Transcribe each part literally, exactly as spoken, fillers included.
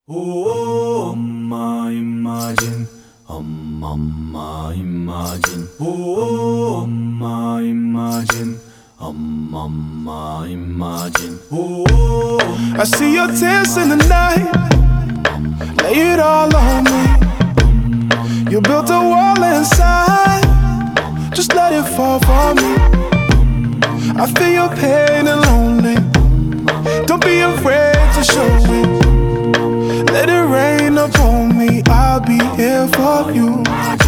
Oh, Amma, imagine. Amma, imagine. Oh, Amma, imagine. Amma, imagine. Oh, I see your tears in the night, lay it all on me. You built a wall inside, just let it fall for me. I feel your pain and lonely, don't be afraid to show it. Let it rain upon me, I'll be here for you.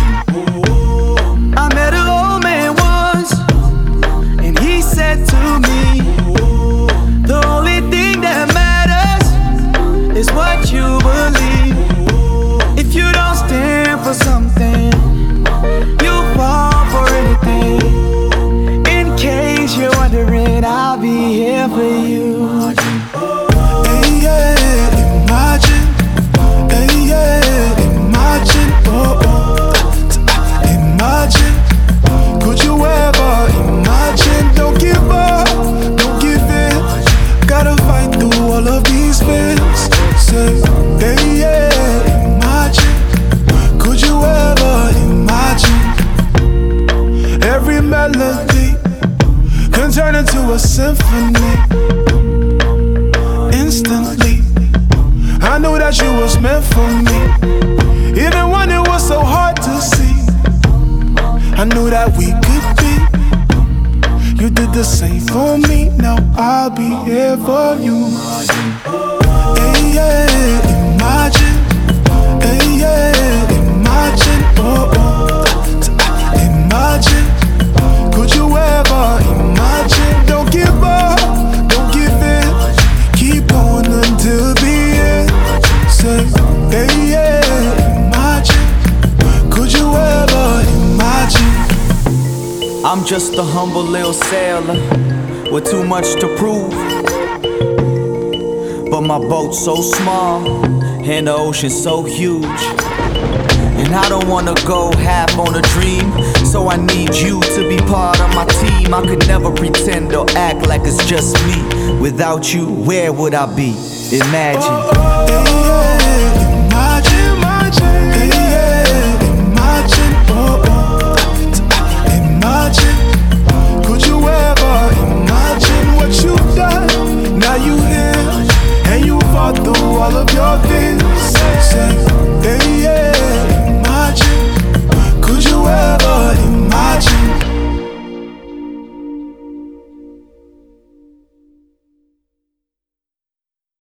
I met an old man once, and he said to me, the only thing that matters is what you believe. If you don't stand for something, you fall for anything. In case you're wondering, I'll be here for you. Hey, yeah, imagine. Hey, yeah, imagine. Oh, oh. Imagine. Could you ever imagine? Don't give up, don't give in. Gotta fight through all of these fears. Say, hey, yeah, imagine. Could you ever imagine? Every melody can turn into a symphony. Instantly, I knew that you was meant for me. Even when it was so hard to see, I knew that we could be. You did the same for me, now I'll be here for you. Hey, yeah, imagine. Hey, yeah, imagine. Oh, oh. Imagine. Could you ever imagine? Don't give up, don't give in. Keep going until the end. Say, hey, yeah, imagine. Could you ever imagine? I'm just a humble little sailor with too much to prove. But my boat's so small and the ocean's so huge. And I don't wanna go half on a dream, so I need you to be part of my team. I could never pretend or act like it's just me. Without you, where would I be? Imagine. Hey,